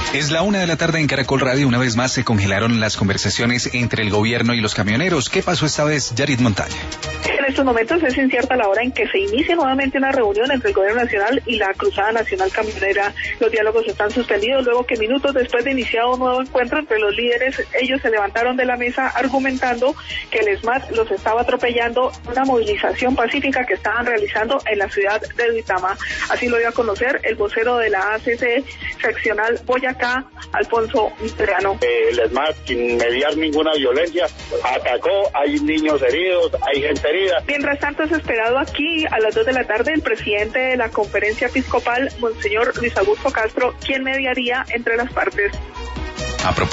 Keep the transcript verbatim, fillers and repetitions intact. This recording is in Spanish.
Es la una de la tarde en Caracol Radio. Una vez más se congelaron las conversaciones entre el gobierno y los camioneros. ¿Qué pasó esta vez, Yarit Montaña? En estos momentos es incierta la hora en que se inicie nuevamente una reunión entre el gobierno nacional y la Cruzada Nacional Camionera. Los diálogos están suspendidos luego que minutos después de iniciado un nuevo encuentro entre los líderes, ellos se levantaron de la mesa argumentando que el ESMAD los estaba atropellando en una movilización pacífica que estaban realizando en la ciudad de Duitama. Así lo dio a conocer el vocero de la A C C seccional Boyacá, Alfonso Terano. Eh, el ESMAD, sin mediar ninguna violencia, atacó, hay niños heridos, hay gente herida. Mientras tanto es esperado aquí a las dos de la tarde el presidente de la conferencia episcopal, Monseñor Luis Augusto Castro, quien mediaría entre las partes. A propósito